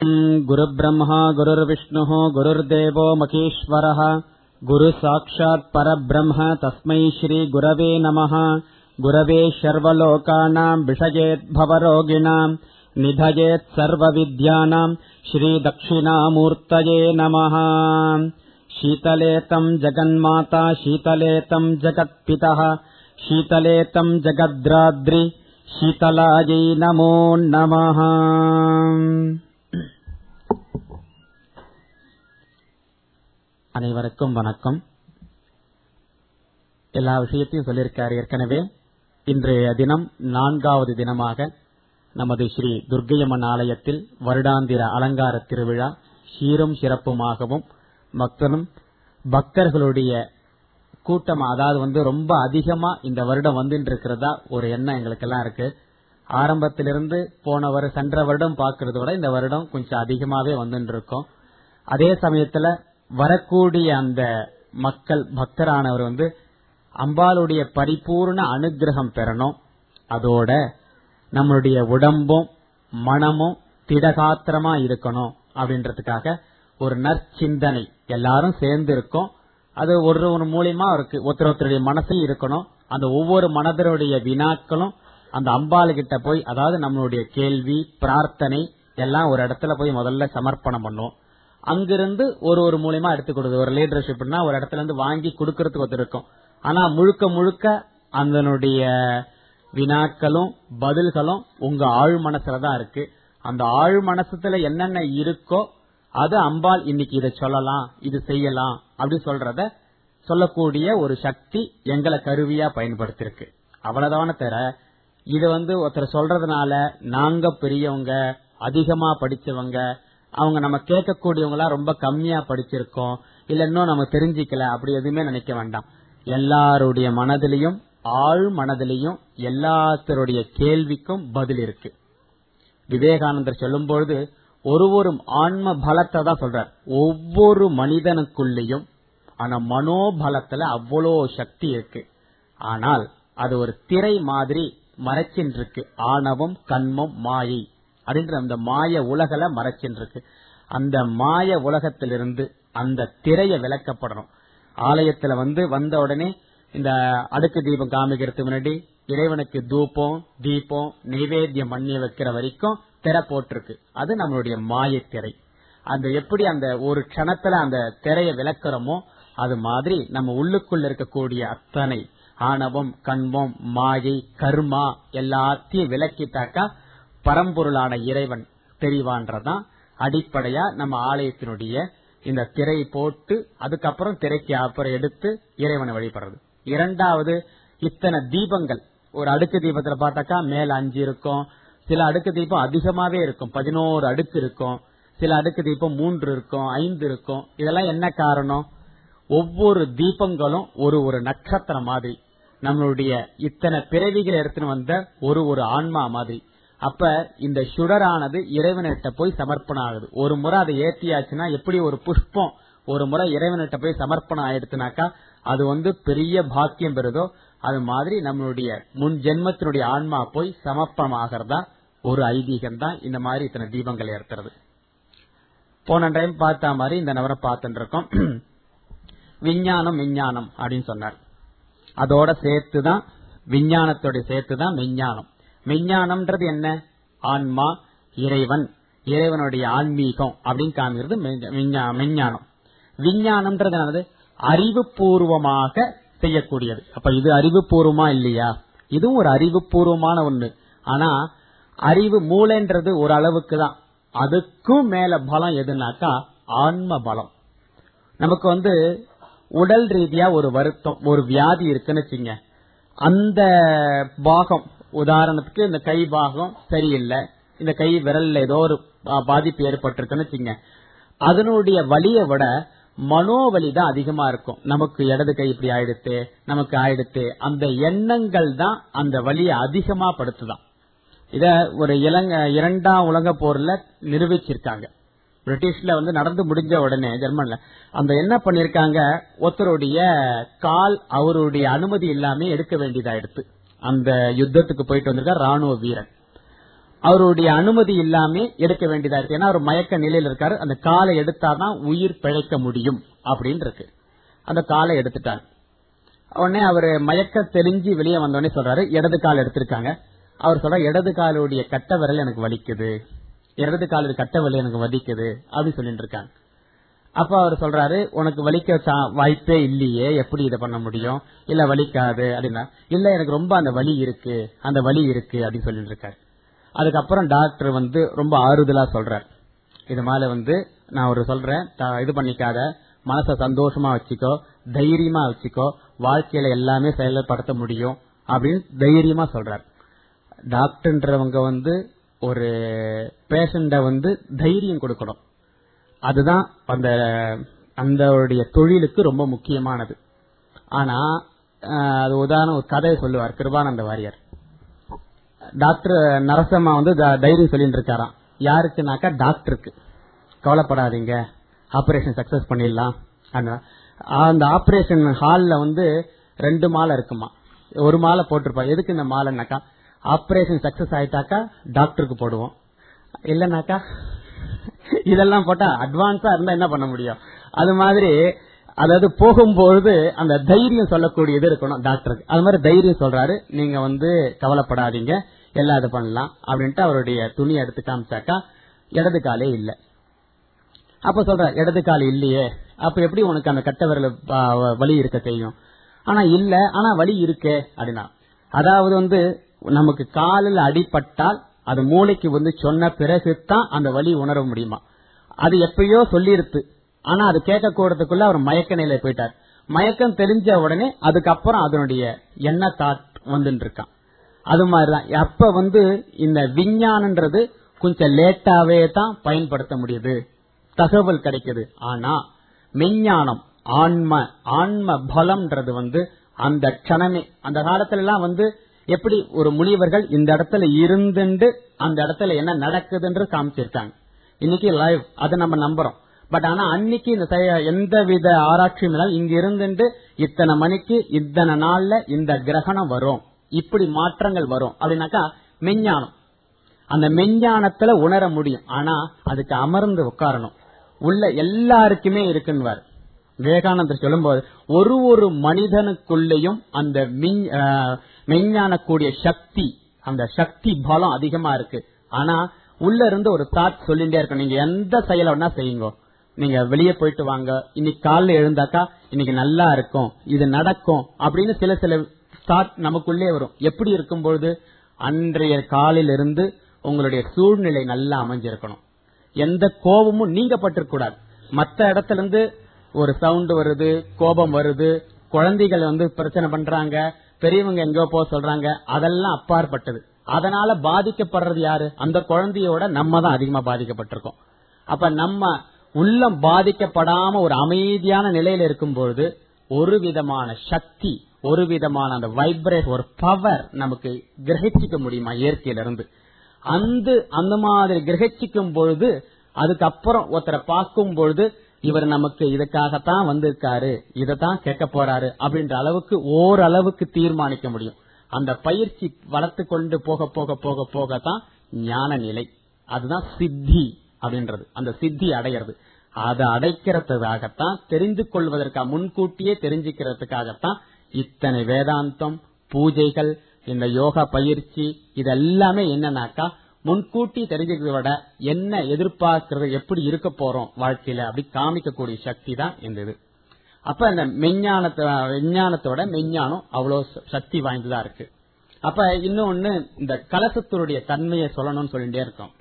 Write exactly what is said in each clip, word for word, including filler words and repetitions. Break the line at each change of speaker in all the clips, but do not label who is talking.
குரு பிரம்மா குருர்விஷ்ணு குருர்தேவோ மகேஸ்வரः குரு சாட்சாத் பரபிரம்ம தஸ்மை ஸ்ரீ குரவே நமः. குரவே சர்வலோகானாம் விஷயேத் பவரோகிணாம் நிதயேத் சர்வவித்யானாம் ஸ்ரீ தட்சிணாமூர்த்தயே நமः. शीतलेतं जगन्माता शीतलेतं जगत्पितः शीतलेतं जगद्राद्रि शीतलायै नमो नमः. அனைவருக்கும் வணக்கம். எல்லா விஷயத்தையும் சொல்லியிருக்காரு ஏற்கனவே. இன்றைய தினம் நான்காவது தினமாக நமது ஸ்ரீ துர்க்கையம்மன் ஆலயத்தில் வருடாந்திர அலங்கார திருவிழா சீரும் சிறப்புமாகவும் மக்களும் பக்தர்களுடைய கூட்டம், அதாவது வந்து ரொம்ப அதிகமா இந்த வருடம் வந்துட்டு இருக்கிறதா ஒரு எண்ணம் எங்களுக்கு எல்லாம் இருக்கு. ஆரம்பத்திலிருந்து போன வருடம் சென்ற வருடம் பாக்குறத விட இந்த வருடம் கொஞ்சம் அதிகமாவே வந்துட்டு இருக்கோம். அதே சமயத்துல வரக்கூடிய அந்த மக்கள் பக்தரானவர் வந்து அம்பாளுடைய பரிபூர்ண அனுகிரகம் பெறணும். அதோட நம்மளுடைய உடம்பும் மனமும் திடகாத்திரமா இருக்கணும் அப்படின்றதுக்காக ஒரு நற்சிந்தனை எல்லாரும் சேர்ந்து இருக்கோம். அது ஒரு ஒரு மூலியமா இருக்கு. ஒருத்தர் ஒருத்தருடைய மனசில் இருக்கணும். அந்த ஒவ்வொரு மனதருடைய வினாக்களும் அந்த அம்பாள் கிட்ட போய், அதாவது நம்மளுடைய கேள்வி பிரார்த்தனை எல்லாம் ஒரு இடத்துல போய் முதல்ல சமர்ப்பணம் பண்ணும். அங்கிருந்து ஒரு ஒரு மூலியமா எடுத்து கொடுக்குது. ஒரு லீடர்ஷிப்னா ஒரு இடத்துல இருந்து வாங்கி கொடுக்கறதுக்கு ஒருத்தர் இருக்கும். ஆனா முழுக்க முழுக்க அதனுடைய வினாக்களும் பதில்களும் உங்க ஆழ் மனசுலதான் இருக்கு. அந்த ஆழ் மனசுல என்னென்ன இருக்கோ அது அம்பாள் இன்னைக்கு இதை சொல்லலாம், இது செய்யலாம் அப்படி சொல்றத சொல்லக்கூடிய ஒரு சக்தி எங்களை கருவியா பயன்படுத்திருக்கு. அவ்வளவுதான தர இது வந்து ஒருத்தர் சொல்றதுனால நாங்க பெரியவங்க அதிகமா படிச்சவங்க, அவங்க நம்ம கேட்கக்கூடியவங்களா ரொம்ப கம்மியா படிச்சிருக்கோம், இல்ல இன்னும் நம்ம தெரிஞ்சிக்கல, அப்படி எதுவுமே நினைக்க வேண்டாம். எல்லாருடைய மனதிலையும் ஆழ் மனதிலையும் எல்லாத்தருடைய கேள்விக்கும் பதில் இருக்கு. விவேகானந்தர் சொல்லும் பொழுது ஒரு ஒரு ஆன்ம பலத்தை தான் சொல்றார். ஒவ்வொரு மனிதனுக்குள்ளேயும் ஆனா மனோபலத்துல அவ்வளோ சக்தி இருக்கு. ஆனால் அது ஒரு திரை மாதிரி மறைச்சின்னு இருக்கு. ஆணவம் கண்மம் மாயை அப்படின்ற அந்த மாய உலகல மறைச்சின்னு இருக்கு. அந்த மாய உலகத்திலிருந்து அந்த திரைய விலக்கப்படணும். ஆலயத்துல வந்து வந்த உடனே இந்த அடுக்கு தீபம் காமிக்கிறதுக்கு முன்னாடி இறைவனுக்கு தூபம் தீபம் நைவேத்தியம் பண்ணி வைக்கிற வரைக்கும் திரை போட்டிருக்கு. அது நம்மளுடைய மாய திரை. அந்த எப்படி அந்த ஒரு க்ஷணத்துல அந்த திரைய விளக்குறோமோ அது மாதிரி நம்ம உள்ளுக்குள்ள இருக்கக்கூடிய அத்தனை ஆணவம் கண்மம் மாயை கர்மா எல்லாத்தையும் விளக்கிட்டாக்கா பரம்பொருளான இறைவன் தெரிவான்றதான் அடிப்படையா நம்ம ஆலயத்தினுடைய இந்த திரை போட்டு அதுக்கப்புறம் திரைக்கு அப்புறம் எடுத்து இறைவனை வழிபடுறது. இரண்டாவது, இத்தனை தீபங்கள் ஒரு அடுக்கு தீபத்துல பார்த்தாக்கா மேல அஞ்சு இருக்கும், சில அடுக்கு தீபம் அதிகமாவே இருக்கும், பதினோரு அடுக்கு இருக்கும், சில அடுக்கு தீபம் மூன்று இருக்கும், ஐந்து இருக்கும். இதெல்லாம் என்ன காரணம்? ஒவ்வொரு தீபங்களும் ஒரு ஒரு நட்சத்திரம் மாதிரி, நம்மளுடைய இத்தனை பிறவிகள் எடுத்துன்னு வந்த ஒரு ஒரு ஆன்மா மாதிரி. அப்ப இந்த சுடரானது இறைவனிட்ட போய் சமர்ப்பணம் ஆகுது. ஒரு முறை அதை ஏத்தியாச்சுன்னா எப்படி ஒரு புஷ்பம் ஒரு முறை இறைவனிட்ட போய் சமர்ப்பணம் ஆயிடுச்சுனாக்கா அது வந்து பெரிய பாக்கியம் பெறுதோ, அது மாதிரி நம்மளுடைய முன் ஜென்மத்தினுடைய ஆன்மா போய் சமர்ப்பணம் ஆகிறதா ஒரு ஐதீகம் தான் இந்த மாதிரி இத்தனை தீபங்கள் ஏற்றுறது. போன டைம் பார்த்த மாதிரி இந்த நவரை பார்த்துட்டு இருக்கோம். விஞ்ஞானம் விஞ்ஞானம் அப்படின்னு சொன்னார். அதோட சேர்த்துதான் விஞ்ஞானத்தோட சேர்த்துதான் மெஞ்ஞானம். மெஞ்ஞானம்ன்றது என்ன? ஆன்மா இறைவன் இறைவனுடைய ஆன்மீகம் அப்படின்னு காமிக்கிறது மெஞ்ஞானம். விஞ்ஞானம்ன்றது என்னது? அறிவுபூர்வமாக செய்யக்கூடியது. அப்ப இது அறிவுபூர்வமா இல்லையா? இதுவும் ஒரு அறிவுபூர்வமான ஒண்ணு. ஆனா அறிவு மூளைன்றது ஒரு அளவுக்கு தான். அதுக்கும் மேல பலம் எதுனாக்கா ஆன்ம பலம். நமக்கு வந்து உடல் ரீதியா ஒரு வருத்தம் ஒரு வியாதி இருக்குன்னு வச்சுங்க, அந்த பாகம் உதாரணத்துக்கு இந்த கை பாகம் சரியில்லை, இந்த கை விரல்ல ஏதோ ஒரு பாதிப்பு ஏற்பட்டிருக்குன்னு வச்சுங்க, அதனுடைய வலியை விட மனோவலி தான் அதிகமா இருக்கும். நமக்கு இடது கை இப்படி ஆயிடுத்து நமக்கு ஆயிடுத்து அந்த எண்ணங்கள் தான் அந்த வலியை அதிகமா படுத்துதான். இத ஒரு இலங்கை இரண்டாம் உலக போர்ல நிரூபிச்சிருக்காங்க. பிரிட்டிஷ்ல வந்து நடந்து முடிஞ்ச உடனே ஜெர்மன்ல அந்த என்ன பண்ணிருக்காங்க, ஒருத்தருடைய கால் அவருடைய அனுமதி இல்லாம எடுக்க வேண்டியதாயிடுத்து. அந்த யுத்தத்துக்கு போயிட்டு வந்திருக்க ராணுவ வீரன் அவருடைய அனுமதி இல்லாம எடுக்க வேண்டியதா இருக்கு. ஏன்னா அவர் மயக்க நிலையில் இருக்காரு. அந்த காலை எடுத்தாதான் உயிர் பிழைக்க முடியும் அப்படின்னு இருக்கு. அந்த காலை எடுத்துட்டாங்க. உடனே அவரு மயக்க தெரிஞ்சு வெளியே வந்தோடனே சொல்றாரு, இடது கால் எடுத்திருக்காங்க. அவர் சொல்ற, இடது காலுடைய கட்ட விரல் எனக்கு வலிக்குது, இடது காலுடைய கட்ட விரல் எனக்கு வலிக்குது அப்படின்னு சொல்லிட்டு இருக்காங்க. அப்ப அவர் சொல்றாரு, உனக்கு வலிக்க வாய்ப்பே இல்லையே, எப்படி இதை பண்ண முடியும்? இல்ல வலிக்காது அப்படின்னா, இல்ல எனக்கு ரொம்ப அந்த வலி இருக்கு, அந்த வலி இருக்கு அப்படின்னு சொல்லிட்டு இருக்காரு. அதுக்கப்புறம் டாக்டர் வந்து ரொம்ப ஆறுதலா சொல்றார், இது மேல வந்து நான் ஒரு சொல்றேன், இது பண்ணிக்காத, மனச சந்தோஷமா வச்சுக்கோ, தைரியமா வச்சுக்கோ, வாழ்க்கையில எல்லாமே செயல்படுத்த முடியும் அப்படின்னு தைரியமா சொல்றார். டாக்டர்ன்றவங்க வந்து ஒரு பேஷண்ட வந்து தைரியம் கொடுக்கணும். அதுதான் அந்த அந்த தொழிலுக்கு ரொம்ப முக்கியமானது. ஆனா அது உதாரணம் ஒரு கதையை சொல்லுவார் கிருபானந்த வாரியார். டாக்டர் நரசம்மா வந்து தைரியம் சொல்லிட்டு இருக்காராம். யாருக்குனாக்கா டாக்டருக்கு, கவலைப்படாதீங்க, ஆபரேஷன் சக்சஸ் பண்ணிடலாம். அந்த ஆபரேஷன் ஹால்ல வந்து ரெண்டு மாலை இருக்குமா, ஒரு மாலை போட்டிருப்பா. எதுக்கு இந்த மாலைனாக்கா, ஆபரேஷன் சக்சஸ் ஆயிட்டாக்கா டாக்டருக்கு போடுவோம், இல்லனாக்கா இதெல்லாம் போட்டா அட்வான்ஸா இருந்தா என்ன பண்ண முடியும். அது மாதிரி அதாவது போகும்போது அந்த தைரியம் சொல்லக்கூடிய இது இருக்கணும் டாக்டருக்கு. அது மாதிரி தைரியம் சொல்றாரு, நீங்க வந்து கவலைப்படாதீங்க, எல்லாம் இது பண்ணலாம் அப்படின்ட்டு அவருடைய துணி எடுத்து காமிச்சாக்கா இடது காலே இல்ல. அப்ப சொல்ற, இடது கால் இல்லையே, அப்ப எப்படி உனக்கு அந்த கட்ட விரல வலி இருக்க செய்யும்? ஆனா இல்ல, ஆனா வலி இருக்கே அப்படின்னா, அதாவது வந்து நமக்கு காலில் அடிபட்டால் அது மூளைக்கு வந்து சொன்ன பிறகுதான் அந்த வலி உணர முடியுமா. அது எப்பயோ சொல்லிருத்து, ஆனா அது கேட்க கூடத்துக்குள்ள அவர் மயக்க நிலை போயிட்டார். மயக்கம் தெரிஞ்ச உடனே அதுக்கப்புறம் அதனுடைய என்ன தாட் வந்துட்டு இருக்கான். அது மாதிரிதான் அப்ப வந்து இந்த விஞ்ஞானன்றது கொஞ்சம் லேட்டாவே தான் பயன்படுத்த முடியுது, தகவல் கிடைக்குது. ஆனா மெஞ்ஞானம், ஆன்ம ஆன்ம பலம்ன்றது வந்து அந்த க்ஷணமே, அந்த காலத்துல எல்லாம் வந்து எப்படி ஒரு முனிவர்கள் இந்த இடத்துல இருந்துட்டு அந்த இடத்துல என்ன நடக்குதுன்னு காமிச்சிருக்காங்க. இன்னைக்கு லைவ் அதை நம்ம நம்புறோம். பட் ஆனா அன்னைக்கு இந்த எந்த வித ஆராய்ச்சியும் இல்லாமல் இங்க இருந்துட்டு இத்தனை மணிக்கு இத்தனை நாள்ல இந்த கிரகணம் வரும், இப்படி மாற்றங்கள் வரும் அப்படின்னாக்கா மெஞ்ஞானம். அந்த மெஞ்ஞானத்துல உணர முடியும். ஆனா அதுக்கு அமர்ந்து உட்காரணும். உள்ள எல்லாருக்குமே இருக்குன்னு விவேகானந்தர் சொல்லும் போது, ஒரு ஒரு மனிதனுக்குள்ளேயும் அந்த மெஞ்ஞான கூடிய சக்தி, அந்த சக்தி பலம் அதிகமா இருக்கு. ஆனா உள்ள இருந்து ஒரு தாட் சொல்லிட்டே இருக்கும், நீங்க எந்த செயலை வேணா செய்யுங்க, நீங்க வெளியே போயிட்டு வாங்க, இன்னைக்கு காலைல எழுந்தாக்கா இன்னைக்கு நல்லா இருக்கும், இது நடக்கும் அப்படின்னு சில சில தாட் நமக்குள்ளே வரும். எப்படி இருக்கும்பொழுது, அன்றைய காலையில இருந்து உங்களுடைய சூழ்நிலை நல்லா அமைஞ்சிருக்கணும், எந்த கோபமும் நீங்கப்பட்டிருக்க கூடாது. மற்ற இடத்துல இருந்து ஒரு சவுண்ட் வருது, கோபம் வருது, குழந்தைகள் வந்து பிரச்சனை பண்றாங்க, பெரியவங்க எங்கோ போக சொல்றாங்க, அதெல்லாம் அப்பாற்பட்டது. அதனால பாதிக்கப்படுறது யாரு? அந்த குழந்தையோட நம்ம தான் அதிகமா பாதிக்கப்பட்டிருக்கோம். அப்ப நம்ம உள்ளம் பாதிக்கப்படாம ஒரு அமைதியான நிலையில இருக்கும்பொழுது ஒரு விதமான சக்தி, ஒரு விதமான அந்த வைப்ரேட், ஒரு பவர் நமக்கு கிரகிச்சிக்க முடியுமா இயற்கையிலிருந்து. அந்த அந்த மாதிரி கிரகிச்சிக்கும் பொழுது அதுக்கப்புறம் ஒருத்தரை பார்க்கும் பொழுது இவர் நமக்கு இதுக்காகத்தான் வந்திருக்காரு, இதத்தான் கேட்க போறாரு அப்படின்ற அளவுக்கு ஓரளவுக்கு தீர்மானிக்க முடியும். அந்த பயிற்சி வளர்த்து கொண்டு போக போக போக போகத்தான் ஞான நிலை, அதுதான் சித்தி அப்படின்றது. அந்த சித்தி அடையிறது, அதை அடைக்கிறதுக்காகத்தான், தெரிந்து கொள்வதற்காக, முன்கூட்டியே தெரிஞ்சுக்கிறதுக்காகத்தான் இத்தனை வேதாந்தம், பூஜைகள், இந்த யோகா பயிற்சி, இதெல்லாமே என்னன்னாக்கா முன்கூட்டி தெரிஞ்சுக்கிறத விட என்ன எதிர்பார்க்கிறது, எப்படி இருக்க போறோம் வாழ்க்கையில அப்படி காமிக்கக்கூடிய சக்தி தான் இந்த இது. அப்ப இந்த மெஞ்ஞானத்தை விஞ்ஞானத்தோட மெஞ்ஞானம் அவ்வளவு சக்தி வாய்ந்ததா இருக்கு. அப்ப இன்னொன்னு, இந்த கலசத்தினுடைய தன்மையை சொல்லணும்னு சொல்லிட்டே இருக்கோம்.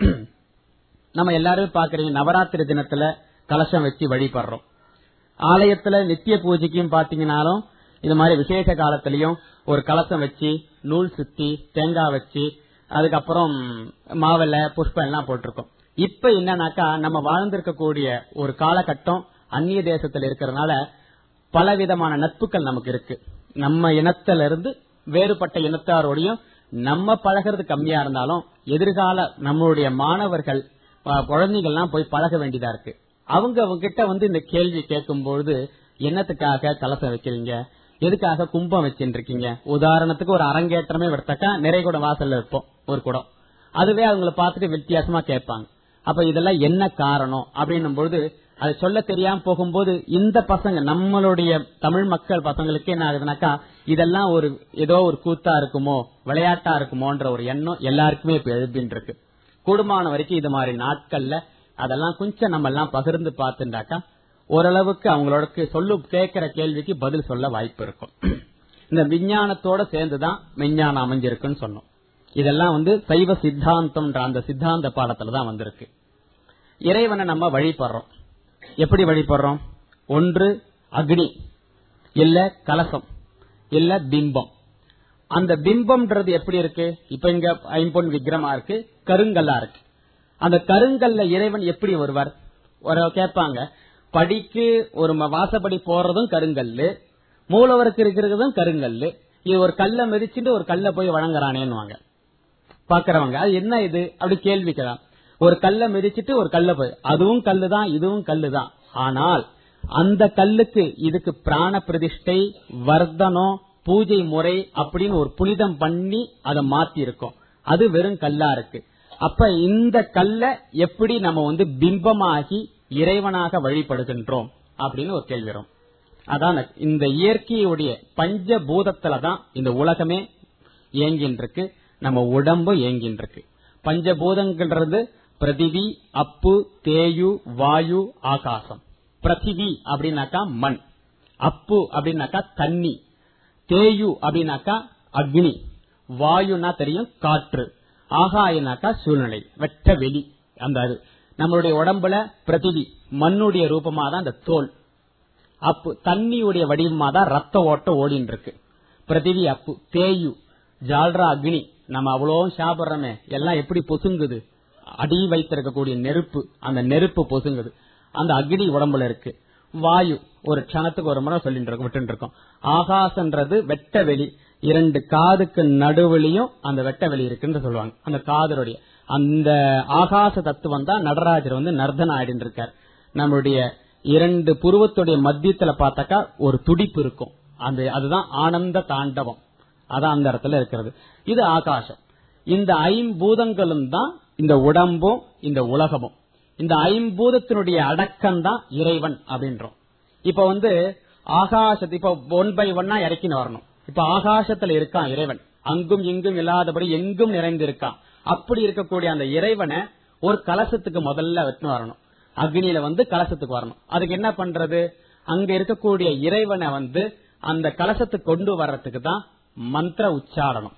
நம்ம எல்லாரும் பாக்குறீங்க, நவராத்திரி தினத்துல கலசம் வச்சு வழிபடுறோம். ஆலயத்துல நித்திய பூஜைக்கும் பாத்தீங்கன்னாலும் இது மாதிரி விசேஷ காலத்திலயும் ஒரு கலசம் வச்சு நூல் சுத்தி தேங்காய் வச்சு அதுக்கப்புறம் மாவெல்ல புஷ்பம் எல்லாம் போட்டிருக்கோம். இப்ப என்னன்னாக்கா நம்ம வாழ்ந்திருக்கக்கூடிய ஒரு காலகட்டம் அந்நிய தேசத்துல இருக்கிறதுனால பல விதமான நட்புகள் நமக்கு இருக்கு. நம்ம இனத்தில இருந்து வேறுபட்ட இனத்தாரோடையும் நம்ம பழகிறது கம்மியா இருந்தாலும் எதிர்கால நம்மளுடைய மாணவர்கள் குழந்தைகள்லாம் போய் பழக வேண்டியதா இருக்கு. அவங்க அவங்க கிட்ட வந்து இந்த கேள்வி கேட்கும்போது, என்னத்துக்காக கலசம் வைக்கிறீங்க, எதுக்காக கும்பம் வச்சுட்டு இருக்கீங்க? உதாரணத்துக்கு ஒரு அரங்கேற்றமே எடுத்தாக்கா நிறைய குடம் வாசல்ல வைப்போம் ஒரு குடம். அதுவே அவங்களை பார்த்துட்டு வித்தியாசமா கேட்பாங்க. அப்ப இதெல்லாம் என்ன காரணம் அப்படின்னும் பொழுது அதை சொல்ல தெரியாம போகும்போது இந்த பசங்க நம்மளுடைய தமிழ் மக்கள் பசங்களுக்கு என்ன ஆகுதுனாக்கா இதெல்லாம் ஒரு ஏதோ ஒரு கூத்தா இருக்குமோ விளையாட்டா இருக்குமோன்ற ஒரு எண்ணம் எல்லாருக்குமே இப்ப எழுப்பின்னு இருக்கு. கூடுமான வரைக்கும் இது மாதிரி நாட்கள்ல அதெல்லாம் கொஞ்சம் நம்ம எல்லாம் பகிர்ந்து பார்த்துட்டாக்கா ஓரளவுக்கு அவங்களோட சொல்லு கேட்கிற கேள்விக்கு பதில் சொல்ல வாய்ப்பு இருக்கும். இந்த விஞ்ஞானத்தோட சேர்ந்துதான் விஞ்ஞானம் அமைஞ்சிருக்குன்னு சொன்னோம். இதெல்லாம் வந்து சைவ சித்தாந்தம் அந்த சித்தாந்த பாடத்துலதான் வந்திருக்கு. இறைவனை நம்ம வழிபடுறோம். எப்படி வழிபடுறோம்? ஒன்று அக்னி, இல்ல கலசம், இல்ல பிம்பம். அந்த பிம்பம்ன்றது எப்படி இருக்கு? இப்ப இங்க ஐம்பொன் விக்கிரமா இருக்கு, கருங்கல்லா இருக்கு. அந்த கருங்கல்ல இறைவன் எப்படி வருவார்? ஒரு கேட்பாங்க, படிக்கு ஒரு வாசப்படி போறதும் கருங்கல்லு, மூலவருக்கு இருக்கிறதும் கருங்கல்லு, இது ஒரு கல்ல மிதிச்சுட்டு ஒரு கல்ல போய் வணங்குறானேன்னு பாக்குறவங்க அது என்ன இது அப்படி கேள்விக்கலாம். ஒரு கல்ல மிதிச்சுட்டு ஒரு கல்ல போய், அதுவும் கல்லுதான் இதுவும் கல்லுதான். ஆனால் அந்த கல்லுக்கு இதுக்கு பிராண பிரதிஷ்டை, வர்த்தனம், பூஜை முறை அப்படின்னு ஒரு புனிதம் பண்ணி அதை மாத்தி இருக்கோம். அது வெறும் கல்லா இருக்கு. அப்ப இந்த கல்ல எப்படி நம்ம வந்து பிம்பமாகி இறைவனாக வழிபடுகின்றோம் அப்படின்னு ஒரு கேள்வி வரும். அதான் இந்த இயற்கையுடைய பஞ்சபூதத்துலதான் இந்த உலகமே இயங்கின்றிருக்கு, நம்ம உடம்பு இயங்கின்றிருக்கு. பஞ்சபூதங்கள்ன்றது பிரதிவி, அப்பு, தேயு, வாயு, ஆகாசம். பிரதிவி அப்படின்னாக்கா மண், அப்பு அப்படின்னாக்கா தண்ணி, தேயு அப்படின்னாக்கா அக்னி, வாயுனா தெரியும் காற்று, ஆகாயனாக்கா சூழ்நிலை வெட்ட வெளி. அந்த நம்மளுடைய உடம்புல பிரதிவி மண்ணுடைய ரூபமா தான் அந்த தோல், அப்பு தண்ணியுடைய வடிவமா தான் ரத்த ஓட்ட ஓடின்னு இருக்கு. பிரதிவி அப்பு, தேயு ஜால்ரா அக்னி, நம்ம அவ்வளவு சாப்பிடுறோமே எல்லாம் எப்படி பொசுங்குது? அடி வைத்திருக்கக்கூடிய நெருப்பு, அந்த நெருப்பு பொசுங்குது, அந்த அக்னி உடம்புல இருக்கு. வாயு ஒரு க்ஷணத்துக்கு ஒரு முறை சொல்லிட்டு விட்டு இருக்கோம். ஆகாசன்றது வெட்ட வெளி, இரண்டு காதுக்கு நடுவுலையும் அந்த வெட்ட வெளி இருக்குன்னு சொல்லுவாங்க. அந்த காதருடைய அந்த ஆகாச தத்துவம் தான் நடராஜர் வந்து நர்தன ஆடின்னு இருக்கார். நம்மளுடைய இரண்டு புருவத்துடைய மத்தியத்துல பார்த்தாக்கா ஒரு துடிப்பு இருக்கும், அந்த அதுதான் ஆனந்த தாண்டவம், அதான் அந்த இடத்துல இருக்கிறது. இது ஆகாசம். இந்த ஐம்பூதங்களும் தான் இந்த உடம்பும் இந்த உலகமும். இந்த ஐம்பூதத்தினுடைய அடக்கம் தான் இறைவன் அப்படின்றோம். இப்ப வந்து ஆகாசத்தை இப்ப ஒன் பை ஒன்னா இறக்கின்னு வரணும். இப்ப ஆகாசத்துல இருக்கான் இறைவன், அங்கும் இங்கும் இல்லாதபடி எங்கும் நிறைந்து இருக்கான். அப்படி இருக்கக்கூடிய அந்த இறைவனை ஒரு கலசத்துக்கு முதல்ல வெட்டுன்னு வரணும், அக்னியில வந்து கலசத்துக்கு வரணும். அதுக்கு என்ன பண்றது? அங்க இருக்கக்கூடிய இறைவனை வந்து அந்த கலசத்துக்கு கொண்டு வர்றதுக்கு தான் மந்திர உச்சாரணம்.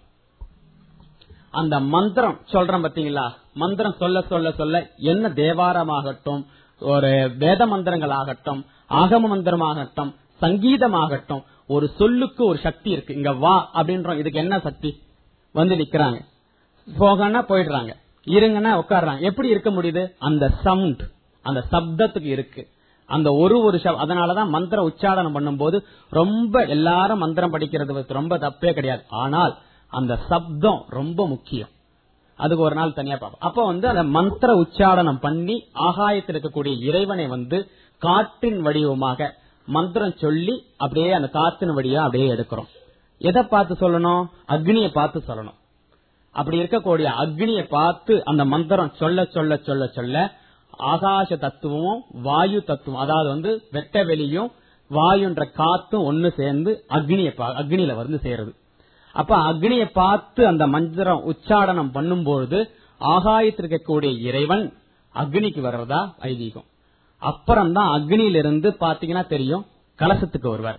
அந்த மந்திரம் சொல்றோம் பாத்தீங்களா, மந்திரம் சொல்ல சொல்ல சொல்ல என்ன தேவாரமாகட்டும், ஒரு வேத மந்திரங்கள் ஆகட்டும், ஆகம மந்திரமாகட்டும், சங்கீதமாகட்டும், ஒரு சொல்லுக்கு ஒரு சக்தி இருக்கு. இங்க வா அப்படின்றோம், இதுக்கு என்ன சக்தி? வந்து நிக்கிறாங்க, போகனா போயிடுறாங்க, இருங்கன்னா உட்காடுறாங்க. எப்படி இருக்க முடியுது? அந்த சவுண்ட், அந்த சப்தத்துக்கு இருக்கு அந்த ஒரு ஒரு. அதனாலதான் மந்திர உச்சாரணம் பண்ணும் போது ரொம்ப எல்லாரும் மந்திரம் படிக்கிறது ரொம்ப தப்பே கிடையாது. ஆனால் அந்த சப்தம் ரொம்ப முக்கியம். அதுக்கு ஒரு நாள் தனியா பார்ப்போம். அப்ப வந்து அந்த மந்திர உச்சாரணம் பண்ணி ஆகாயத்தில் இருக்கக்கூடிய இறைவனை வந்து காற்றின் வடிவமாக மந்திரம் சொல்லி அப்படியே அந்த காற்றின் வடிவா அப்படியே எடுக்கிறோம். எதை பார்த்து சொல்லணும்? அக்னியை பார்த்து சொல்லணும். அப்படி இருக்கக்கூடிய அக்னியை பார்த்து அந்த மந்திரம் சொல்ல சொல்ல சொல்ல சொல்ல ஆகாச தத்துவமும் வாயு தத்துவம், அதாவது வந்து வெட்ட வெளியும் வாயுன்ற காத்தும் ஒன்னு சேர்ந்து அக்னிய அக்னியில வந்து சேருது. அப்ப அக்னியை பார்த்து அந்த மந்திரம் உச்சாரணம் பண்ணும்போது ஆகாயத்திற்கு இருக்கக்கூடிய இறைவன் அக்னிக்கு வர்றதா ஐதீகம். அப்புறம்தான் அக்னியிலிருந்து பாத்தீங்கன்னா தெரியும் கலசத்துக்கு வருவார்.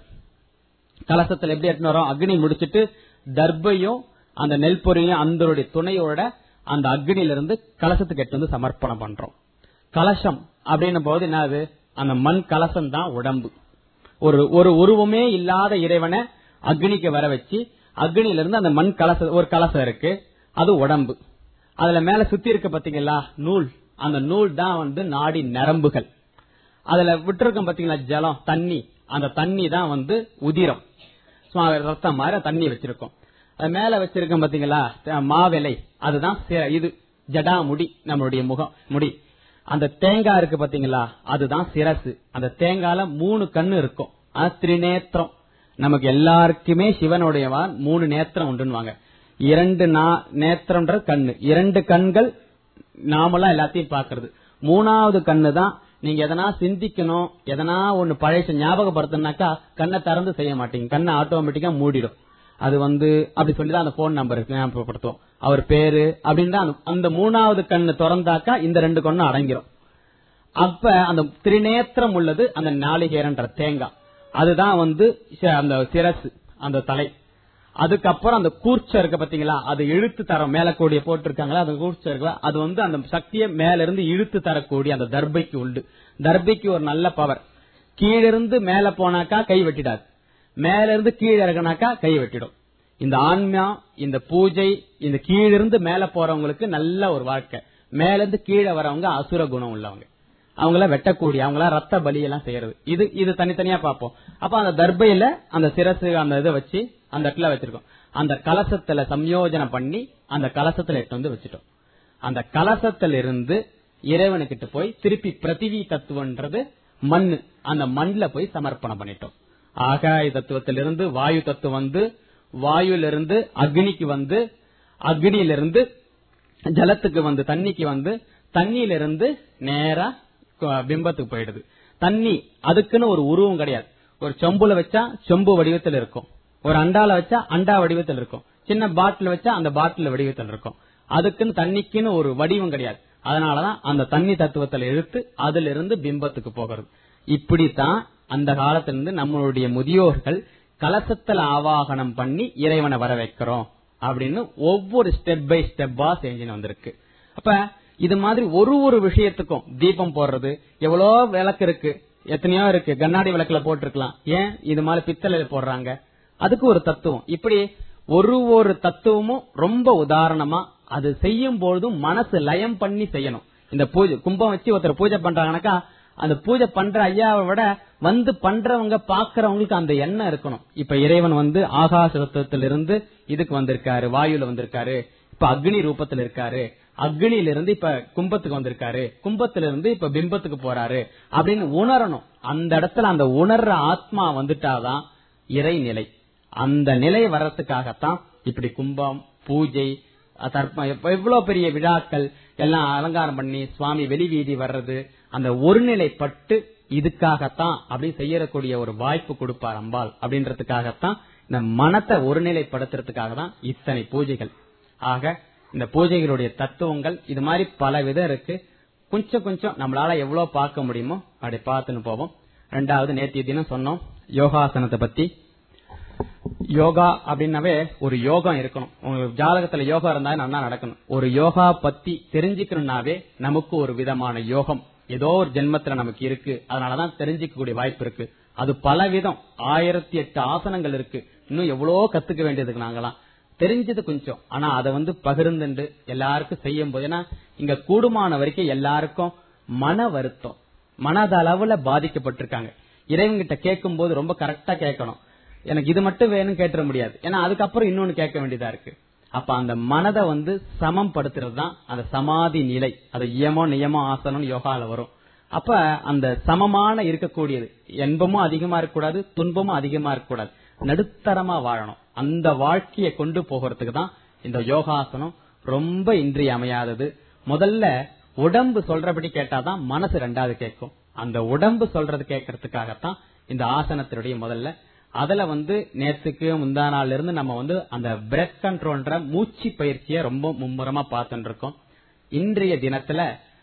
கலசத்துல எப்படி எடுத்துன்னு வரோம்? அக்னி முடிச்சிட்டு தர்பையும் அந்த நெல் பொரியும் அந்த துணையோட அந்த அக்னியிலிருந்து கலசத்துக்கு எடுத்து வந்து சமர்ப்பணம் பண்றோம். கலசம் அப்படின்னும் போது என்னது? அந்த மண் கலசம் தான் உடம்பு. ஒரு ஒரு உருவமே இல்லாத இறைவனை அக்னிக்கு வர வச்சு அக்னியில இருந்து அந்த மண் கலசம், ஒரு கலசம் இருக்கு, அது உடம்பு. அதுல மேல சுத்தி இருக்க பாத்தீங்களா நூல், அந்த நூல் தான் வந்து நாடி நரம்புகள். அதுல விட்டுருக்கோம் பாத்தீங்களா ஜலம், தண்ணி, அந்த தண்ணி தான் வந்து உதிரம், ரத்தம் மாதிரி தண்ணி வச்சிருக்கோம். அது மேல வச்சிருக்கோம் பாத்தீங்களா மாவிலை, அதுதான் இது ஜடாமுடி, நம்மளுடைய முகம் முடி. அந்த தேங்காய் இருக்கு பாத்தீங்களா, அதுதான் சிரசு. அந்த தேங்காயில மூணு கண்ணு இருக்கும், அது திரிநேத்திரம். நமக்கு எல்லாருக்குமே சிவனுடைய மூணு நேத்திரம் உண்டுவாங்க. இரண்டு நேத்திரம்ன்ற கண்ணு, இரண்டு கண்கள் நாமளா எல்லாத்தையும் பாக்குறது. மூணாவது கண்ணு தான் நீங்க எதனா சிந்திக்கணும், எதனா ஒண்ணு பழைய ஞாபகப்படுத்தினாக்கா கண்ணை திறந்து செய்ய மாட்டீங்க, கண்ணை ஆட்டோமேட்டிக்கா மூடிடும். அது வந்து அப்படி சொல்லிதான் அந்த போன் நம்பர் ஞாபகப்படுத்தும், அவர் பேரு அப்படின்னு. அந்த மூணாவது கண்ணு திறந்தாக்கா இந்த ரெண்டு கண்ணும் அடங்கிரும். அப்ப அந்த திரிநேத்திரம் உள்ளது அந்த நாளிகேரன்ற தேங்காய், அதுதான் வந்து அந்த சிரசு, அந்த தலை. அதுக்கப்புறம் அந்த கூர்ச்ச இருக்க பாத்தீங்களா, அது இழுத்து தர மேல கூடிய போட்டிருக்காங்களா, அந்த கூர்ச்ச இருக்க, அது வந்து அந்த சக்தியை மேல இருந்து இழுத்து தரக்கூடிய அந்த தர்பைக்கு உண்டு. தர்பைக்கு ஒரு நல்ல பவர். கீழிருந்து மேல போனாக்கா கை வெட்டிடாது, மேல இருந்து கீழே இறங்கினாக்கா கை வெட்டிடும். இந்த ஆன்மா, இந்த பூஜை, இந்த கீழிருந்து மேல போறவங்களுக்கு நல்ல ஒரு வாழ்க்கை. மேல இருந்து கீழே வரவங்க அசுர குணம் உள்ளவங்க, அவங்கள வெட்டக்கூடிய, அவங்கள ரத்த பலியெல்லாம் செய்யறது. இது இது தனித்தனியா பார்ப்போம். அப்ப அந்த தர்பையில அந்த சிரசு அந்த இதை வச்சு அந்த இடத்துல வச்சிருக்கோம். அந்த கலசத்துல சம்யோஜனை பண்ணி அந்த கலசத்துல எட்டு வந்து வச்சுட்டோம். அந்த கலசத்துல இருந்து இறைவனுக்கிட்ட போய் திருப்பி பிரதிவி தத்துவன்றது மண்ணு, அந்த மண்ல போய் சமர்ப்பணம் பண்ணிட்டோம். ஆகாய தத்துவத்திலிருந்து வாயு தத்துவம் வந்து, வாயுலிருந்து அக்னிக்கு வந்து, அக்னியிலிருந்து ஜலத்துக்கு வந்து, தண்ணிக்கு வந்து, தண்ணியிலிருந்து நேரா பிம்பத்துக்கு போயிடுது. தண்ணி அதுக்குன்னு ஒரு உருவம் கிடையாது. ஒரு செம்புல வச்சா செம்பு வடிவத்தில் இருக்கும், ஒரு அண்டால வச்சா அண்டா வடிவத்தில் இருக்கும், சின்ன பாட்டில் வச்சா அந்த பாட்டில் வடிவத்தில் இருக்கும். அதுக்குன்னு தண்ணிக்குன்னு ஒரு வடிவம் கிடையாது. அதனாலதான் அந்த தண்ணி தத்துவத்தில் இழுத்து அதுல இருந்து பிம்பத்துக்கு போகிறது. இப்படித்தான் அந்த காலத்திலிருந்து நம்மளுடைய முதியோர்கள் கலசத்துல ஆவாகனம் பண்ணி இறைவனை வர வைக்கிறோம் அப்படின்னு ஒவ்வொரு ஸ்டெப் பை ஸ்டெப்பா செஞ்சுன்னு வந்திருக்கு. அப்ப இது மாதிரி ஒரு ஒரு விஷயத்துக்கும் தீபம் போடுறது, எவ்வளோ விளக்கு இருக்கு, எத்தனையோ இருக்கு, கண்ணாடி விளக்குல போட்டிருக்கலாம், ஏன் இது மாதிரி பித்தளையில போடுறாங்க, அதுக்கு ஒரு தத்துவம். இப்படி ஒரு ஒரு தத்துவமும் ரொம்ப உதாரணமா அது செய்யும் பொழுதும் மனசு லயம் பண்ணி செய்யணும். இந்த பூஜை கும்பம் வச்சு ஒருத்தர் பூஜை பண்றாங்கன்னாக்கா அந்த பூஜை பண்ற ஐயாவை விட வந்து பண்றவங்க பாக்குறவங்களுக்கு அந்த எண்ணம் இருக்கணும். இப்ப இறைவன் வந்து ஆகாச தத்துவத்திலிருந்து இதுக்கு வந்திருக்காரு, வாயுல வந்திருக்காரு, இப்ப அக்னி ரூபத்தில் இருக்காரு, அக்னியிலிருந்து இப்ப கும்பத்துக்கு வந்திருக்காரு, கும்பத்திலிருந்து இப்ப பிம்பத்துக்கு போறாரு அப்படின்னு உணரணும். அந்த இடத்துல அந்த உணர்ற ஆத்மா வந்துட்டாதான் இறைநிலை. அந்த நிலை வர்றதுக்காகத்தான் இப்படி கும்பம், பூஜை, எவ்வளவு பெரிய விழாக்கள் எல்லாம் அலங்காரம் பண்ணி சுவாமி வெளி வீதி வர்றது, அந்த ஒருநிலைப்பட்டு இதுக்காகத்தான் அப்படி செய்யக்கூடிய ஒரு வாய்ப்பு கொடுப்பார் அம்பாள். அப்படின்றதுக்காகத்தான் இந்த மனத்தை ஒருநிலைப்படுத்துறதுக்காக தான் இத்தனை பூஜைகள். ஆக இந்த பூஜைகளுடைய தத்துவங்கள் இது மாதிரி பல விதம் இருக்கு. கொஞ்சம் கொஞ்சம் நம்மளால எவ்வளவு பார்க்க முடியுமோ அப்படி பார்த்துன்னு போவோம். ரெண்டாவது, நேற்றைய தினம் சொன்னோம் யோகாசனத்தை பத்தி. யோகா அப்படின்னாவே ஒரு யோகம் இருக்கணும். உங்க ஜாதகத்துல யோகா இருந்தா நல்லா நடக்கணும். ஒரு யோகா பத்தி தெரிஞ்சுக்கணும்னாவே நமக்கு ஒரு விதமான யோகம் ஏதோ ஒரு ஜென்மத்துல நமக்கு இருக்கு, அதனாலதான் தெரிஞ்சுக்கக்கூடிய வாய்ப்பு இருக்கு. அது பல விதம், ஆயிரத்தி எட்டு ஆசனங்கள் இருக்கு. இன்னும் எவ்வளவோ கத்துக்க வேண்டியதுக்கு நாங்களாம் தெரிஞ்சது கொஞ்சம். ஆனா அதை வந்து பகிர்ந்து எல்லாருக்கும் செய்யும் போது, ஏன்னா இங்க கூடுமான வரைக்கும் எல்லாருக்கும் மன வருத்தம், மனதளவுல பாதிக்கப்பட்டிருக்காங்க. இறைவன்கிட்ட கேட்கும் போது ரொம்ப கரெக்டா கேட்கணும். எனக்கு இது மட்டும் வேணும் கேட்டுற முடியாது, ஏன்னா அதுக்கப்புறம் இன்னொன்னு கேட்க வேண்டியதா இருக்கு. அப்ப அந்த மனதை வந்து சமம் படுத்துறது தான் அந்த சமாதி நிலை. அது இயமோ நியமோ ஆசனம் யோகால வரும். அப்ப அந்த சமமான இருக்கக்கூடியது, இன்பமும் அதிகமா இருக்கக்கூடாது, துன்பமும் அதிகமா இருக்கக்கூடாது, நடுத்தரமா வாழணும். அந்த வாழ்க்கையை கொண்டு போகிறதுக்கு தான் இந்த யோகாசனம் ரொம்ப இன்றியமையாதது. முதல்ல உடம்பு சொல்றபடி கேட்டாதான் மனசு ரெண்டாவது கேட்கும். அந்த உடம்பு சொல்றது கேட்கறதுக்காகத்தான் இந்த ஆசனத்தினுடைய முதல்ல. அதுல வந்து நேற்றுக்கு முந்தா நாள்ல இருந்து நம்ம வந்து அந்த பிரெத் கண்ட்ரோல்ன்ற மூச்சு பயிற்சியை ரொம்ப மும்முரமா பார்த்துட்டு இருக்கோம். இன்றைய தினத்துல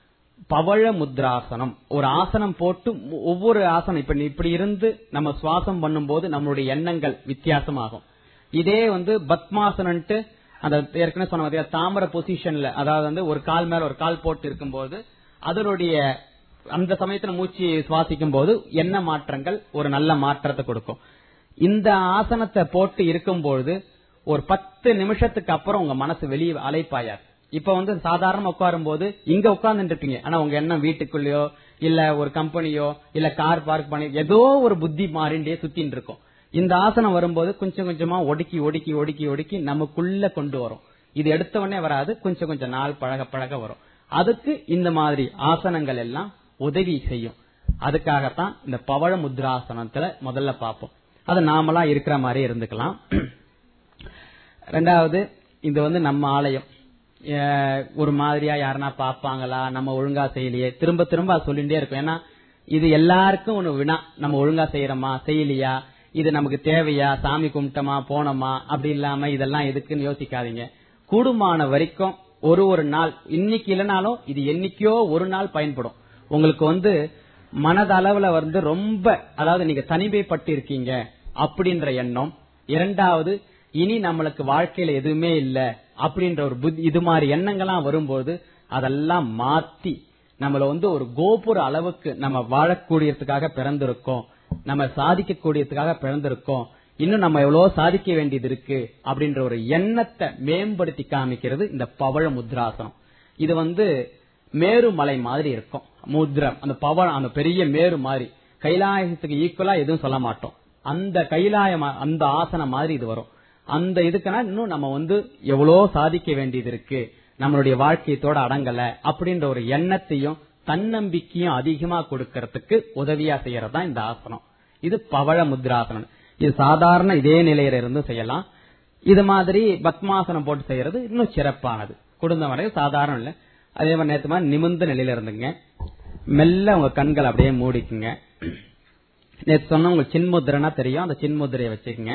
பவழ முத்ராசனம், ஒரு ஆசனம் போட்டு ஒவ்வொரு ஆசனம் இப்ப இப்படி இருந்து நம்ம சுவாசம் பண்ணும் போது நம்மளுடைய எண்ணங்கள் வித்தியாசமாகும். இதே வந்து பத்மாசனன்ட்டு அந்த ஏற்கனவே சொன்ன தாமர பொசிஷன்ல, அதாவது வந்து ஒரு கால் மேல ஒரு கால் போட்டு இருக்கும் போது அதனுடைய அந்த சமயத்துல மூச்சு சுவாசிக்கும் போது என்ன மாற்றங்கள், ஒரு நல்ல மாற்றத்தை கொடுக்கும். இந்த ஆசனத்தை போட்டு இருக்கும்போது ஒரு பத்து நிமிஷத்துக்கு அப்புறம் உங்க மனசு வெளியே அலைப்பாயாது. இப்ப வந்து சாதாரண உட்காரும் போது இங்க உட்கார்ந்து இருப்பீங்க, ஆனா உங்க எண்ணம் வீட்டுக்குள்ளயோ இல்ல ஒரு கம்பெனியோ இல்ல கார் பார்க் பண்ணி ஏதோ ஒரு புத்தி மாறிண்டே சுத்தின்னு இருக்கும். இந்த ஆசனம் வரும்போது கொஞ்சம் கொஞ்சமா ஒடுக்கி ஒடுக்கி ஒடுக்கி ஒடுக்கி நமக்குள்ள கொண்டு வரும். இது எடுத்த உடனே வராது, கொஞ்சம் கொஞ்சம் நாள் பழக பழக வரும். அதுக்கு இந்த மாதிரி ஆசனங்கள் எல்லாம் உதவி செய்யும். அதுக்காகத்தான் இந்த பவழ முத்ராசனத்துல முதல்ல பார்ப்போம். அது நாமளா இருக்கிற மாதிரி இருந்துக்கலாம். ரெண்டாவது, இது வந்து நம்ம ஆலயம், ஒரு மாதிரியா யாருன்னா பாப்பாங்களா, நம்ம ஒழுங்கா செய்யலையே, திரும்ப திரும்ப சொல்லிட்டே இருக்கும். ஏன்னா இது எல்லாருக்கும் ஒண்ணு வினா, நம்ம ஒழுங்கா செய்யறோமா செய்யலையா, இது நமக்கு தேவையா, சாமி கும்பிட்டோமா போனோமா, அப்படி இல்லாம இதெல்லாம் எதுக்குன்னு யோசிக்காதீங்க. கூடுமான வரைக்கும் ஒரு ஒரு நாள், இன்னைக்கு இல்லைனாலும் இது என்னைக்கோ ஒரு நாள் பயன்படும். உங்களுக்கு வந்து மனதளவுல வந்து ரொம்ப, அதாவது நீங்க தனிமைப்பட்டு இருக்கீங்க அப்படின்ற எண்ணம். இரண்டாவது, இனி நம்மளுக்கு வாழ்க்கையில எதுவுமே இல்ல அப்படின்ற ஒரு புத்தி, இது மாதிரி எண்ணங்கள்லாம் வரும்போது அதெல்லாம் மாத்தி நம்மள வந்து ஒரு கோபுர அளவுக்கு நம்ம வாழக்கூடியதுக்காக பிறந்திருக்கோம், நம்ம சாதிக்க கூடியதுக்காக பிறந்திருக்கோம், இன்னும் நம்ம எவ்வளவு சாதிக்க வேண்டியது இருக்கு அப்படின்ற ஒரு எண்ணத்தை மேம்படுத்தி காமிக்கிறது இந்த பவழ முத்ராசனம். இது வந்து மேருமலை மாதிரி இருக்கும் முத்ரம், அந்த பவழம், அந்த பெரிய மேரு மாதிரி. கைலாயத்துக்கு ஈக்குவலா எதுவும் சொல்ல மாட்டோம், அந்த கைலாயம் அந்த ஆசனம் மாதிரி இது வரும். அந்த இதுக்குன்னா இன்னும் நம்ம வந்து எவ்வளவு சாதிக்க வேண்டியது இருக்கு, நம்மளுடைய வாழ்க்கையத்தோட அடங்கல அப்படின்ற ஒரு எண்ணத்தையும் தன்னம்பிக்கையும் அதிகமா கொடுக்கறதுக்கு உதவியா செய்யறதுதான் இந்த ஆசனம். இது பவழ முத்ராசனம். இது சாதாரண இதே நிலையில இருந்து செய்யலாம். இது மாதிரி பத்மாசனம் போட்டு செய்யறது இன்னும் சிறப்பானது. குடும்ப வரை சாதாரணம் இல்ல. அதே மாதிரி நேற்று மாதிரி நிமிர்ந்த நிலையில இருந்துங்க. மெல்ல உங்க கண்கள் அப்படியே மூடிக்குங்க. நேற்று சொன்ன உங்களுக்கு சின்முத்திரனா தெரியும், அந்த சின்முத்திரையை வச்சுக்கோங்க.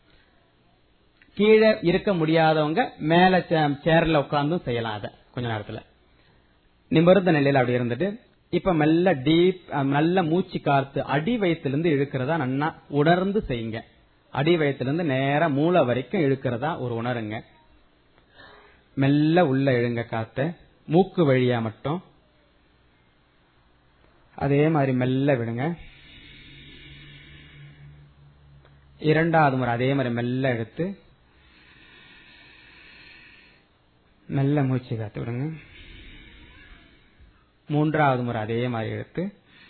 கீழே இருக்க முடியாதவங்க மேல சேர்ல உட்கார்ந்தும் செய்யலாம். அத கொஞ்ச நேரத்துல நிமிர்ந்த நிலையில அப்படி இருந்துட்டு, இப்ப மெல்ல டீப் நல்ல மூச்சு காத்து அடி வயிற்றிலிருந்து இழுக்கிறதா நல்லா உணர்ந்து செய்யுங்க. அடி வயிற்றிலிருந்து நேர மூளை வரைக்கும் இழுக்கிறதா ஒரு உணருங்க. மெல்ல உள்ள இழுங்க காத்த, மூக்கு வழியா மட்டும். அதே மாதிரி மெல்ல விடுங்க. இரண்டாவது முறை அதே மாதிரி மெல்ல எடுத்து மெல்ல மூச்சு காத்து விடுங்க. மூன்றாவது முறை அதே மாதிரி எடுத்து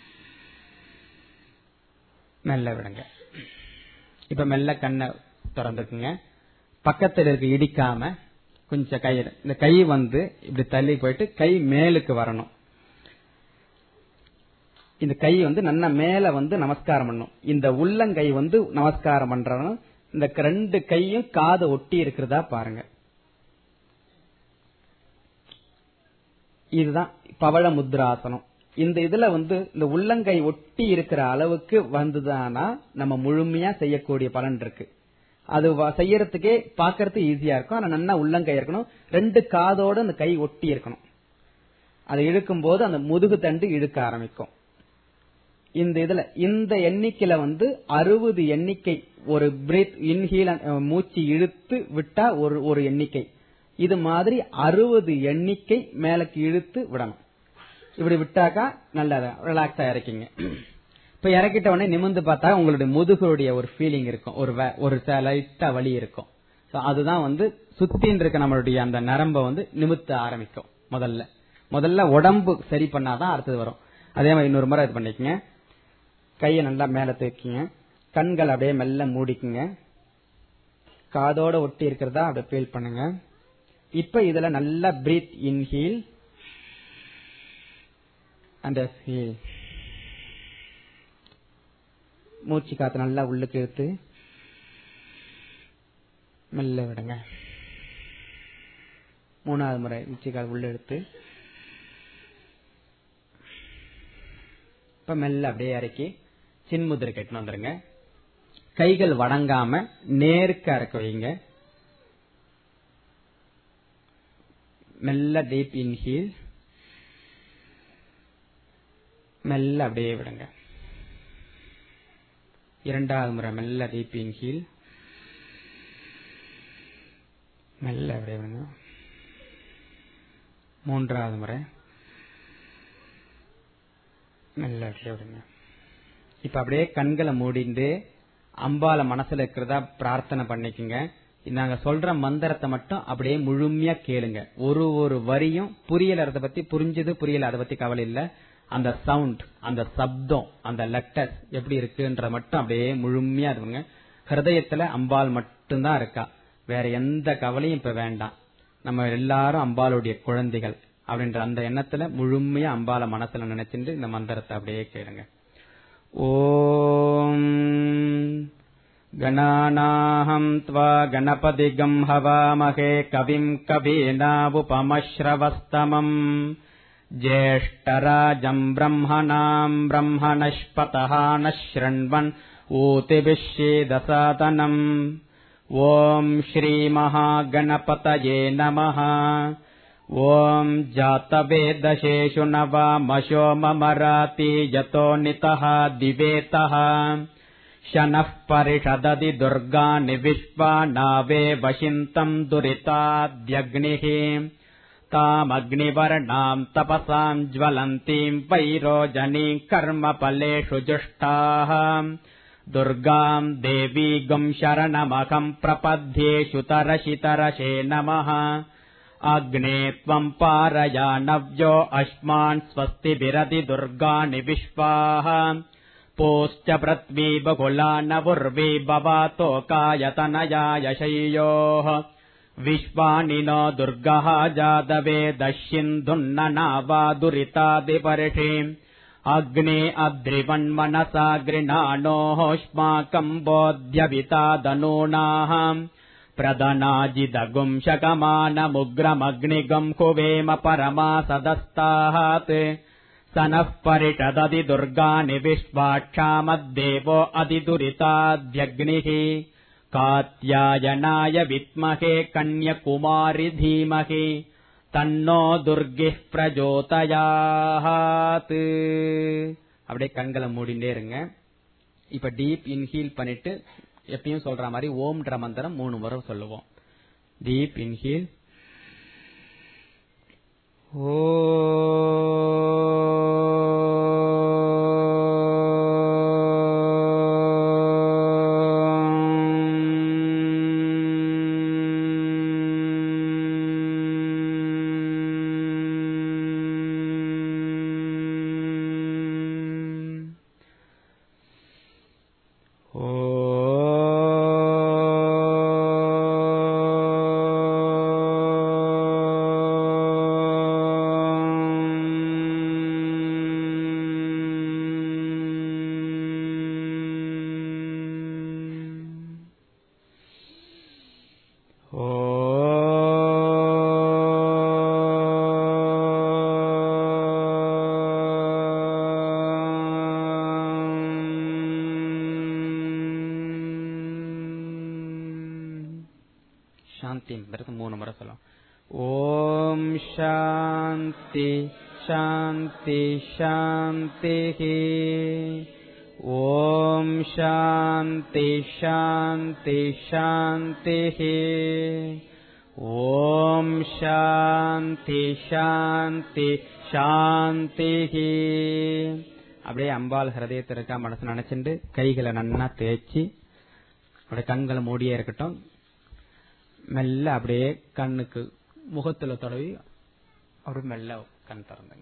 மெல்ல விடுங்க. இப்ப மெல்ல கண்ணை திறந்துக்குங்க. பக்கத்தில் இருக்க இடிக்காம கொஞ்சம் கை, இந்த கை வந்து இப்படி தள்ளி போயிட்டு கை மேலுக்கு வரணும். இந்த கை வந்து நல்லா மேல வந்து நமஸ்காரம் பண்ணும். இந்த உள்ளங்கை வந்து நமஸ்காரம் பண்றவனும் இந்த ரெண்டு கையும் காதை ஒட்டி இருக்கிறதா பாருங்க. இதுதான் பவள முத்ராசனம். இந்த இதுல வந்து இந்த உள்ளங்கை ஒட்டி இருக்கிற அளவுக்கு வந்துதானா நம்ம முழுமையா செய்யக்கூடிய பலன் இருக்கு. அது செய்யறதுக்கே பாக்கறது ஈஸியா இருக்கும். ஆனா நல்லா உள்ளங்கை இருக்கணும். ரெண்டு காதோட அந்த கை ஒட்டி இருக்கணும். அதை இழுக்கும் போது அந்த முதுகு தண்டு இழுக்க ஆரம்பிக்கும். இந்த இதுல இந்த எண்ணிக்கையில வந்து அறுபது எண்ணிக்கை, ஒரு பிரீத் இன்ஹீல் மூச்சு இழுத்து விட்டா ஒரு ஒரு எண்ணிக்கை, இது மாதிரி அறுபது எண்ணிக்கை மேலக்கு இழுத்து விடணும். இப்படி விட்டாக்கா நல்லதா ரிலாக்ஸா இறக்கிங்க. இப்ப இறக்கிட்ட உடனே நிமிர்ந்து பார்த்தா உங்களுடைய முதுகுடைய ஒரு ஃபீலிங் இருக்கும், ஒரு ஒரு லைட்டா வலி இருக்கும். அதுதான் வந்து சுத்தின் இருக்க நம்மளுடைய அந்த நரம்ப வந்து நிமித்த ஆரம்பிக்கும். முதல்ல முதல்ல உடம்பு சரி பண்ணாதான் அடுத்தது வரும். அதே மாதிரி இன்னொரு முறை இது பண்ணிக்கங்க. கையை நல்லா மேல தூக்கிங்க. கண்கள் அப்படியே மெல்ல மூடிக்குங்க. காதோட ஒட்டி இருக்கிறதா அப்படியே ஃபீல் பண்ணுங்க. இப்ப இதுல நல்லா பிரீத் இன்ஹீல் அண்ட் எக்ஸ்ஹீல். மூச்சு காத்து நல்லா உள்ளுக்கு இழுத்து மெல்ல விடுங்க. மூணாவது முறை மூச்சு காத்து உள்ள எடுத்து இப்ப மெல்ல அப்படியே இறக்கி சின்முதிரை கட்டின்னு வந்துருங்க. கைகள் வணங்காம நேருக்கு இறக்க வைங்க. மெல்ல டீப் இன்ஹீல், மெல்ல அப்படியே விடுங்க. இரண்டாவது முறை மெல்ல டீப் இன்ஹீல், மெல்ல அப்படியே விடுங்க. மூன்றாவது முறை மெல்ல அப்படியே விடுங்க. இப்ப அப்படியே கண்களை மூடிண்டு அம்பால மனசுல இருக்கிறதா பிரார்த்தனை பண்ணிக்கங்க. நாங்க சொல்ற மந்திரத்தை மட்டும் அப்படியே முழுமையா கேளுங்க. ஒரு ஒரு வரியும் புரியல, அதை பத்தி புரிஞ்சது புரியல அதை பத்தி கவலை இல்ல. அந்த சவுண்ட், அந்த சப்தம், அந்த லெட்டர்ஸ் எப்படி இருக்குன்ற மட்டும் அப்படியே முழுமையா இருக்குங்க. ஹிருதயத்துல அம்பாள் மட்டும்தான் இருக்கா, வேற எந்த கவலையும் இப்ப வேண்டாம். நம்ம எல்லாரும் அம்பாளுடைய குழந்தைகள் அப்படின்ற அந்த எண்ணத்துல முழுமையா அம்பால மனசுல நினைச்சுட்டு இந்த மந்திரத்தை அப்படியே கேளுங்க. ஓம் गणानाहं त्वा गणपतिगं हवामहे कविं कवीनामुपमश्रवस्तमम् ज्येष्ठराजं ब्रह्मणां ब्रह्मणस्पतः नः शृण्वन् ऊतिभिश्चेदसादनम् ॐ श्रीमहागणपतये नमः। ॐ जातवेदशेषु नवामशो ममराति यतो नितः दिवेतः शनः परिषदति दुर्गानि विश्वा नावे वशिन्तम् दुरिताद्यग्निः तामग्निवर्णाम् तपसाम् ज्वलन्तीम् वैरोजनीम् कर्मफलेषु जुष्टाः दुर्गाम् देवीगम् शरणमहम् प्रपद्ये शुतरशितरशे नमः। अग्ने त्वम् पारयानव्यो अस्मान् स्वस्तिभिरति दुर्गाणि विश्वाः पोश्च पृथ्वी बहुला नवुर्वी भवातोकायतनयाय शय्योः विश्वानि नो दुर्गः जातवे दश्यिन्दुन्ननावा दुरितादिपर्षिम् अग्ने अद्रिवन्मनसा गृणानोऽस्माकम् बोध्यवितादनूनाः प्रदनाजिदगुम् शकमानमुग्रमग्निगम् कुवेम परमासदस्तात् स नः परिषदति दुर्गाणि विश्वाक्षामद्देवो अधिदुरिताद्यग्निः कात्यायनाय विद्महे कन्यकुमारि धीमहि तन्नो दुर्गिः प्रचोदयात्। அப்படியே கண்களை மூடிட்டே இருங்க. இப்ப டீப் இன்ஹீல் பண்ணிட்டு எப்பயும் சொல்ற மாதிரி ஓம்ன்ற மந்திரம் மூணு முறை சொல்லுவோம். டீப் இன்ஹீல் ஓ மூணு முறை சொல்லலாம். ஓம் சாந்தி சாந்தி சாந்தி ஓம் சாந்தி சாந்தி சாந்தி ஓம் சாந்தி சாந்தி சாந்தி. அப்படியே அம்பாள் ஹிருதயத்தில் இருக்கா மனசு நினைச்சுட்டு கைகளை நன்னா தேய்ச்சி அப்படியே கண்களை மூடியே இருக்கட்டும். மெல்ல அப்படியே கண்ணுக்கு முகத்துல தடவி அப்படி மெல்ல கண் திறந்துங்க.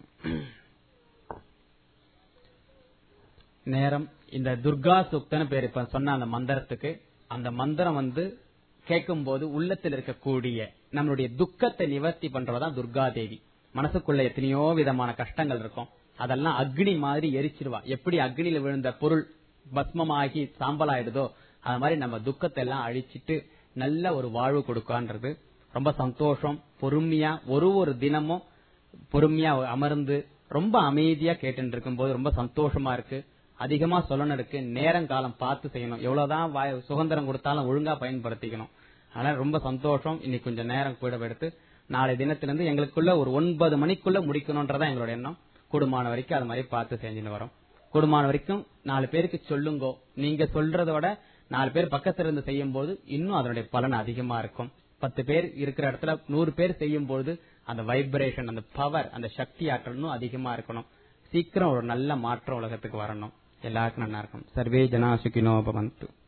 நேரம் இந்த துர்கா சுக்தன்னு பேர் இப்ப சொன்ன அந்த மந்திரத்துக்கு, அந்த மந்திரம் வந்து கேட்கும் போது உள்ளத்தில் இருக்கக்கூடிய நம்மளுடைய துக்கத்தை நிவர்த்தி பண்றதான் துர்கா தேவி. மனசுக்குள்ள எத்தனையோ விதமான கஷ்டங்கள் இருக்கும், அதெல்லாம் அக்னி மாதிரி எரிச்சிருவா. எப்படி அக்னியில விழுந்த பொருள் பஸ்மமாகி சாம்பலாயிடுதோ அது மாதிரி நம்ம துக்கத்தை எல்லாம் அழிச்சிட்டு நல்ல ஒரு வாழ்வு கொடுக்கான்றது ரொம்ப சந்தோஷம். பொறுமையா ஒரு ஒரு தினமும் பொறுமையா அமர்ந்து ரொம்ப அமைதியா கேட்டு இருக்கும் போது ரொம்ப சந்தோஷமா இருக்கு. அதிகமா சொல்லணும் இருக்கு, நேரம் காலம் பார்த்து செய்யணும். எவ்வளவுதான் சுதந்திரம் கொடுத்தாலும் ஒழுங்கா பயன்படுத்திக்கணும். அதனால ரொம்ப சந்தோஷம். இன்னைக்கு கொஞ்சம் நேரம் கூட எடுத்து நாளை தினத்திலிருந்து எங்களுக்குள்ள ஒரு ஒன்பது மணிக்குள்ள முடிக்கணும்ன்றதான் எங்களோட எண்ணம். கூடுமான வரைக்கும் அது மாதிரி பார்த்து செஞ்சுன்னு வரோம். கூடுமான வரைக்கும் நாலு பேருக்கு சொல்லுங்கோ. நீங்க சொல்றதோட நாலு பேர் பக்கத்துல இருந்து செய்யும் போது இன்னும் அதனுடைய பலன் அதிகமா இருக்கும். பத்து பேர் இருக்கிற இடத்துல நூறு பேர் செய்யும் போது அந்த வைப்ரேஷன், அந்த பவர், அந்த சக்தி ஆற்றல் இன்னும் அதிகமா இருக்கணும். சீக்கிரம் ஒரு நல்ல மாற்றம் உலகத்துக்கு வரணும். எல்லாருக்கும் நல்லா இருக்கும். சர்வே ஜனா சுகினோ பவந்து.